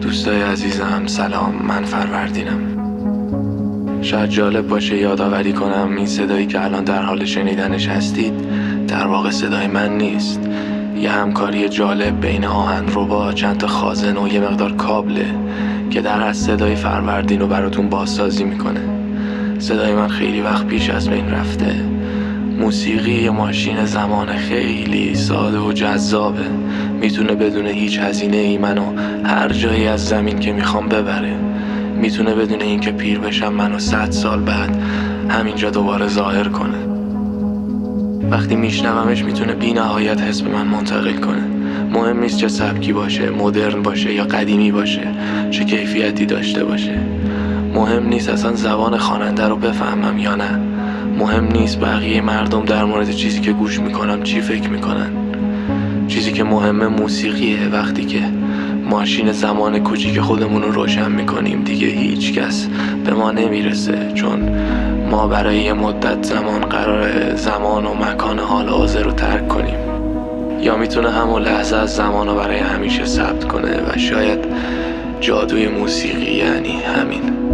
دوستای عزیزم سلام، من فروردینم. شاید جالب باشه یادآوری کنم این صدایی که الان در حال شنیدنش هستید در واقع صدای من نیست. یه همکاری جالب بین آهنگربا، چند تا خازن و یه مقدار کابله که در از صدای فروردین رو براتون بازسازی میکنه. صدای من خیلی وقت پیش از بین رفته. موسیقی یه ماشین زمان خیلی ساده و جذابه. میتونه بدون هیچ هزینه‌ای منو هر جایی از زمین که میخوام ببره. میتونه بدون اینکه پیر بشم منو 100 سال بعد همینجا دوباره ظاهر کنه. وقتی میشنومش میتونه بی نهایت حس به من منتقل کنه. مهم نیست چه سبکی باشه، مدرن باشه یا قدیمی باشه، چه کیفیتی داشته باشه. مهم نیست اصلا زبان خواننده رو بفهمم یا نه. مهم نیست بقیه مردم در مورد چیزی که گوش میکنم چی فکر میکنن. چیزی که مهمه موسیقیه. وقتی که ماشین زمان کوچیک خودمون رو روشن میکنیم دیگه هیچ کس به ما نمیرسه، چون ما برای یه مدت زمان قراره زمان و مکان حال حاضر رو ترک کنیم. یا میتونه همون لحظه از زمان رو برای همیشه ثبت کنه و شاید جادوی موسیقی یعنی همین.